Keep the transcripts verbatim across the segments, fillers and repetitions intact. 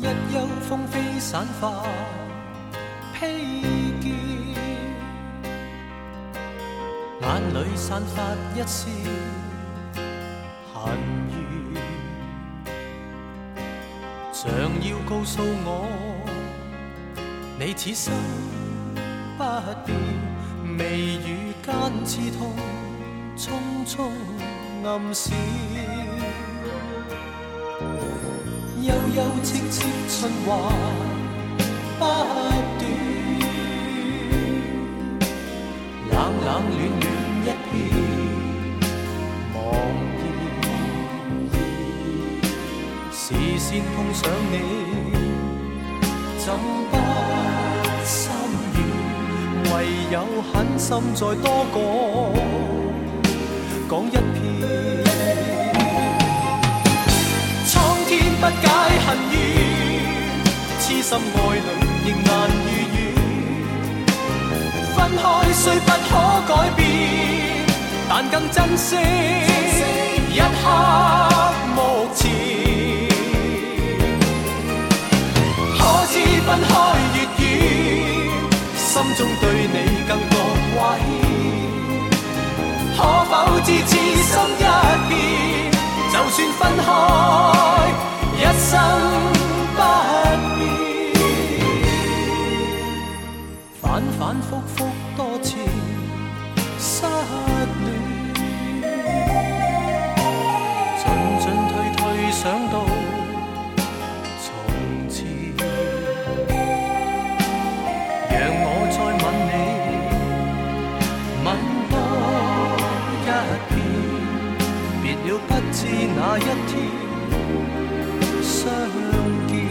日又风飞散发披肩，眼里散发一丝恨怨，像要告诉我，你此生不变，眉宇间刺痛，匆匆暗闪。悠悠戚戚春华不短，冷冷暖暖一片茫然。視線碰上你，怎不心軟？唯有狠心再多講講一遍。不解恨怨，痴心愛侶仍難如願。分開雖不可改變，但更珍惜一刻目前。可知分開越遠，心中對你更覺掛牽。可否知此心一變，就算分開一生不變，反反覆覆多次失戀，進進退退想到從前，讓我再吻你，吻多一遍，別了不知哪一天相見。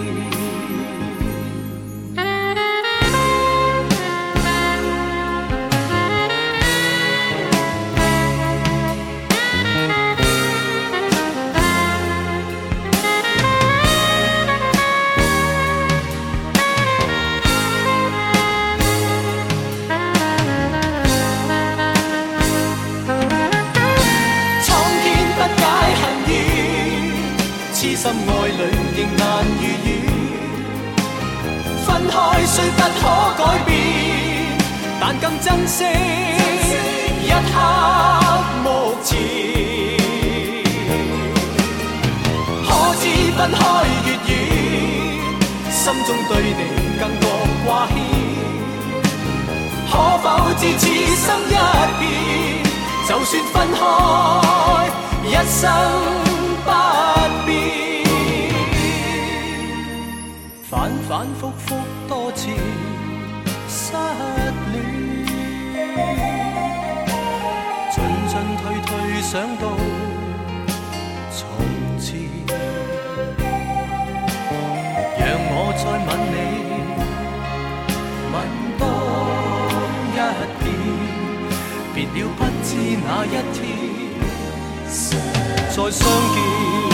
痴心愛侶仍難如願，分開雖不可改變，但更珍惜一刻目前。可知分開越遠，心中對你更覺掛牽。可否知此心一變，就算分開一生不變，反反覆覆多次失戀，進進退退想到從前，讓我再吻你，吻多一遍，別了不知哪一天再相見。